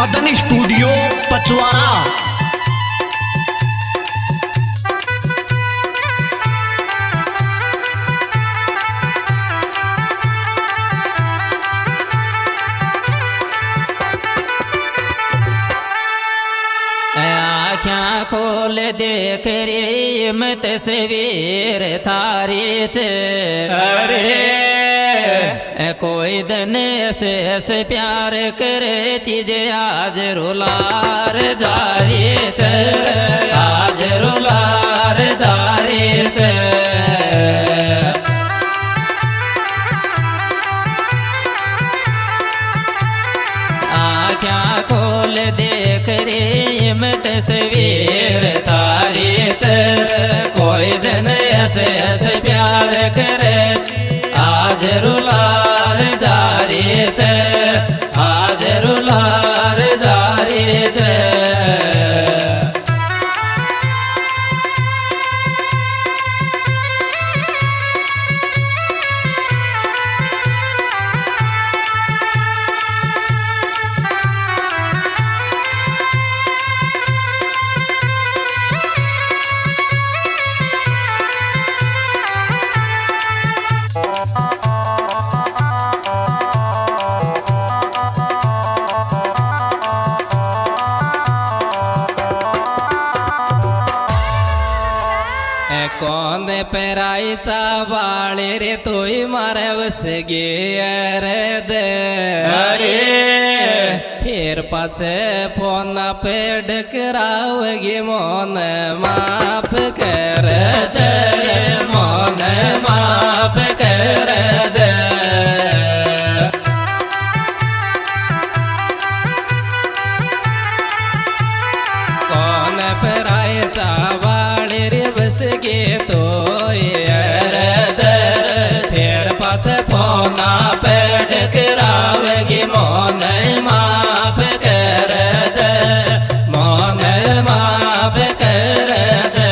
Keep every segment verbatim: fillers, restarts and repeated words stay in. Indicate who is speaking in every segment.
Speaker 1: Madan studio Pachwara.
Speaker 2: आँखें खोल देख रे मैं तस्वीर थारी च अरे कोई दिन ऐसे ऐसे प्यार करे चीज आज रुलार जारी च आज रुलार जारी च। आँखें खोल देख रे मैं तस्वीर तारी च कोई दिन ऐसे ऐसे प्यार करे आज रुलार जारी च आज रुलार जारी च। कौन पेरायचा बाळे रे तोय मारवस गे रे दे अरे फिर पाचे फोन पे डकराव गे मोन माफ कर दे मोन माफ कर दे। कौन पेरायचा बाळे रे बस गे तो फिर पास फोना पे डकरावगी मोन माफ कर दे मोन माफ कर दे।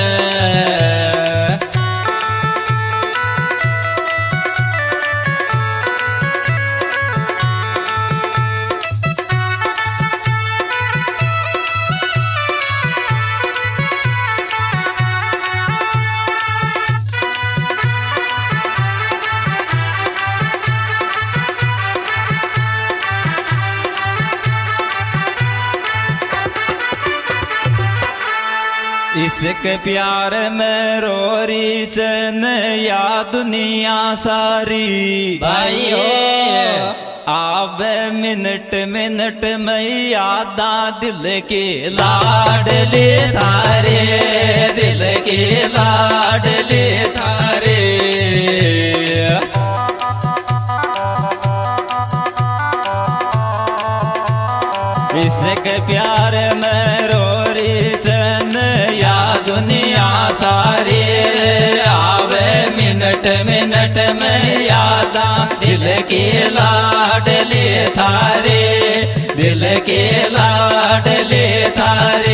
Speaker 3: इश्क प्यार में रोरी चन या दुनिया सारी
Speaker 2: भाइयों
Speaker 3: आवे मिनट मिनट में यादा दिल के लाडले थारे दिल के लाडले थारे। इश्क प्यार में रोरी चन या दुनिया सारी आवे मिनट मिनट में यादा दिल के लाडले थारे दिल के लाडले थारे।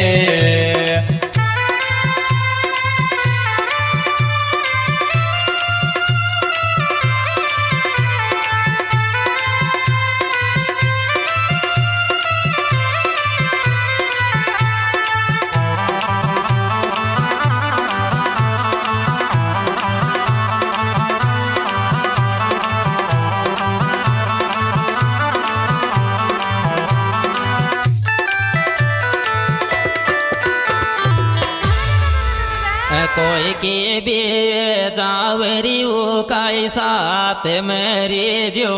Speaker 2: कोई के बे जावरी वो काई साथ मेरे जो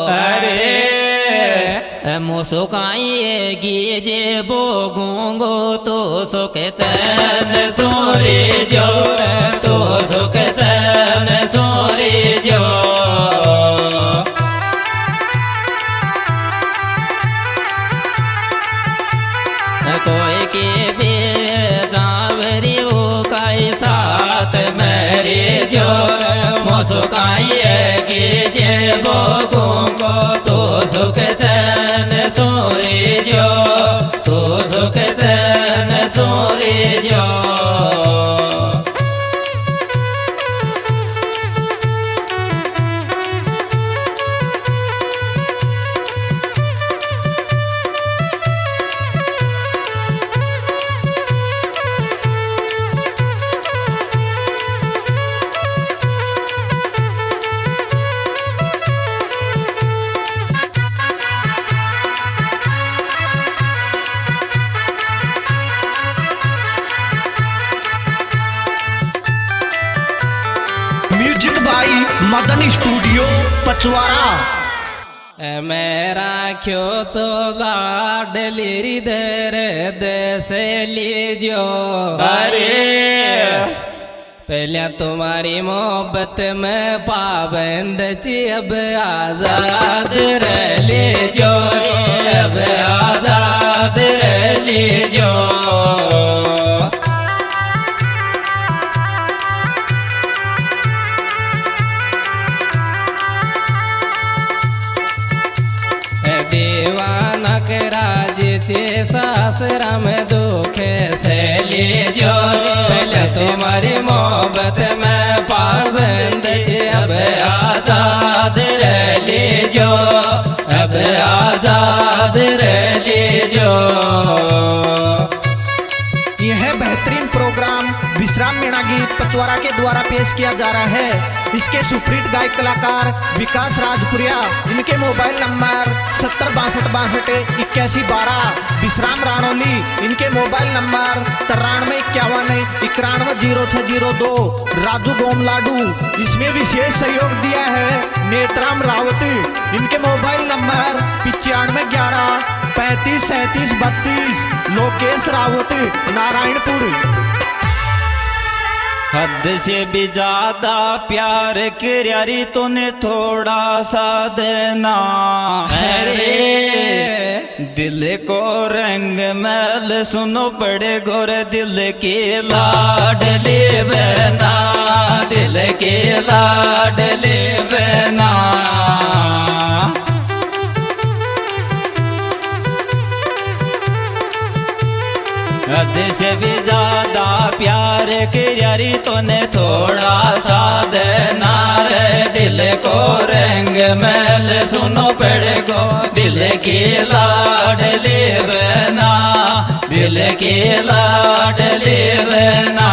Speaker 2: अरे मुसुकाई गे बो गूंगो तो सुख चैन सोरे जो तो सुख चैन सोरे जो। कोई के बे जावरी वो काई साथ मेरे जो मुस्काइए के जे बो गूंगो तो सुख चैन सोरे जो तो सुख चैन सोरे जो।
Speaker 1: By Madan studio Pachwara.
Speaker 4: मेरा क्यों चोला डलेरी दर दसे लीजो
Speaker 3: अरे
Speaker 4: पहले तुम्हारी मोहब्बत में पाबंद ची अब आजाद रह लीजो अब आजाद रह लीजो। दीवाना के राज चे सासरा में दुखे से लीजो पहले तुम्हारी मोहब्बत में पाबंद चे अब आजाद रह लीजो अब आजाद रह लीजो।
Speaker 1: यह बेहतरीन प्रोग्राम विश्राम मीणा गीत पचवारा के द्वारा पेश किया जा रहा है। इसके सुप्रीत गायक कलाकार विकास राजपुरिया, इनके मोबाइल नंबर सत्तर बासठ बासठ इक्यासी बारह। विश्राम राणोली, इनके मोबाइल नंबर तिरानवे इक्यावन इक्यानवे जीरो छः जीरो दो। राजू गोमलाडू, इसमें विशेष सहयोग दिया है नेत्राम रावत, इनके मोबाइल नंबर पिचानवे ग्यारह पैंतीस सैंतीस बत्तीस। लोकेश रावत, नारायणपुर।
Speaker 3: हद से भी ज्यादा प्यार कियारी तूने थोड़ा सा देना
Speaker 4: अरे
Speaker 3: दिल को रंग मैल सुनो बड़े गोरे दिल की लाडली बना दिल की लाडली बना। हद से भी ज्यादा प्यार कियारी तूने थोड़ा सा देना रे दिल को रंग मैल सुनो पड़े गो दिल की लाडली बना दिल की लाडली बना।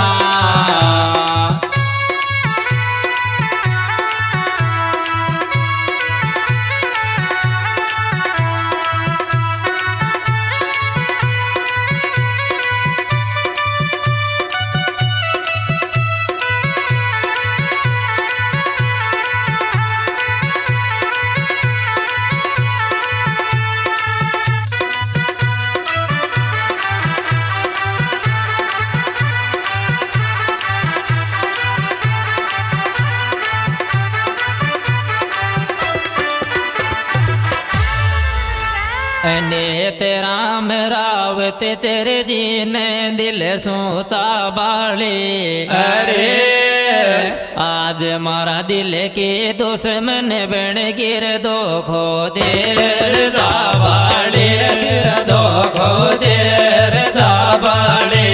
Speaker 2: ने तेरा रावत चेर जी ने दिल सोचा बाले
Speaker 3: अरे
Speaker 2: आज मारा दिल के दुश्मन बन गिर दो खो देर
Speaker 3: जाबाड़े दो खो देर जाबाड़े।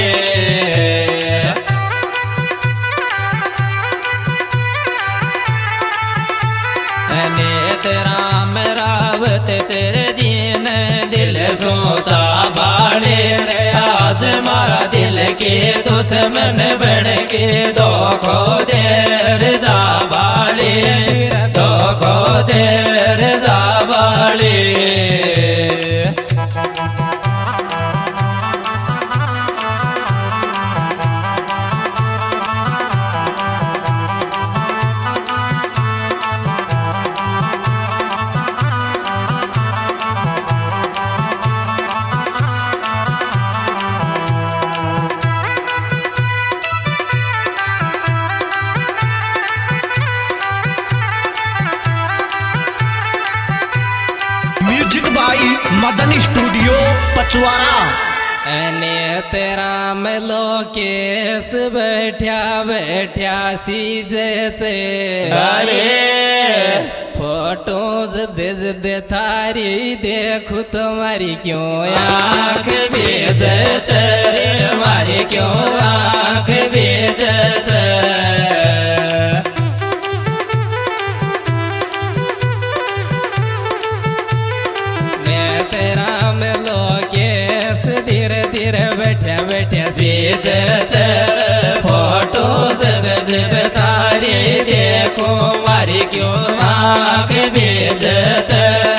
Speaker 2: ने तेरा रावत चेर जी ने दिल
Speaker 3: सोचा बाड़े रे आज मारा दिल के दुश्मन बन के दो खो देर जाबाड़े दो खो देर जाबाड़े।
Speaker 1: मदन स्टूडियो पचवारा।
Speaker 4: ने तेरा में लोकेश बैठा बैठा सीजे से
Speaker 3: अरे
Speaker 4: फोटो जद जद थारी देखो तुम्हारी क्यों आँख भेज हमारी क्यों आँख भेज। बैठा बैठा सीज फोटो जब जब तारी देखो मारी क्यों आँख भेज।